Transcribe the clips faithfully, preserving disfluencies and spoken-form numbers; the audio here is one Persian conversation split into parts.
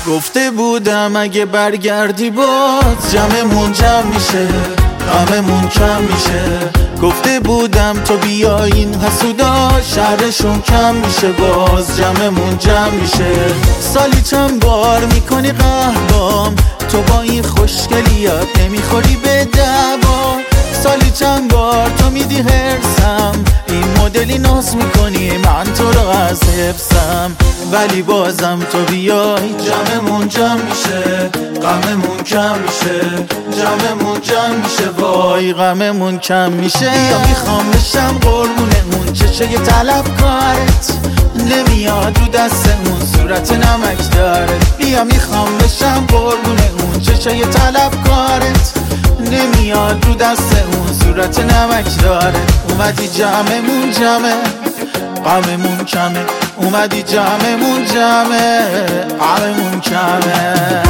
گفته بودم اگه برگردی باز جمعمون جمع میشه، غممون کم میشه. گفته بودم تو بیا این حسودا شرشون کم میشه، باز جمعمون جمع میشه. سالی چند بار میکنی قهبام، تو با این خوشگلیات نمیخوری به دعوا. سالی چند بار تو میدی هرسم، این مدلی ناز میکنی من تو رو از حفظم. ولی بازم تو بیای جمعمون جمع میشه، غممون کم میشه. جمعمون جمع میشه، وای غممون کم میشه. یا میخوام بشم قربونه اون چشه طلبکارت، نمیاد رو دستمون صورت نمک داره. بیا میخوام بشم قربونه اون چشه طلبکارت، نمیاد رو دستمون صورت نمک داره. اومدی جمعمون جمعه، غممون کمه. اومدی جمعمون جمعه، غممون کمه.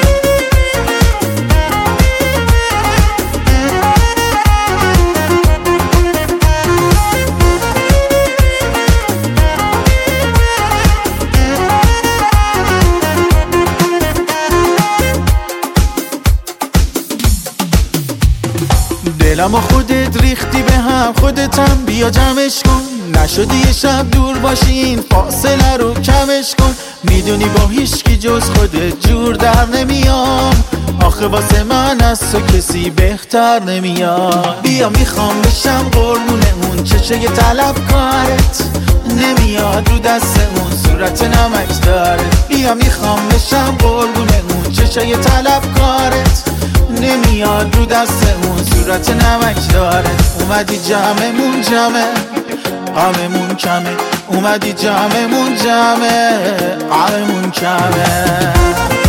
دلم و خودت ریختی به هم، خودتم بیا جمعش کن. نشدی یه شب دور باشی این فاصله رو کمش کن. میدونی با هیچکی جز خودت جور در نمیام، آخه واسه من از تو کسی بهتر نمیاد. بیا میخوام بشم قربونه اون چشه طلبکارت، نمیاد رو دستمون صورت نمک داره. بیا میخوام بشم قربونه اون چشه طلبکارت، نمیاد رو دستمون صورت نمک داره. اومدی جمعمون جمعه، غممون کمه. اومدی جمعمون جمعه، غممون کمه.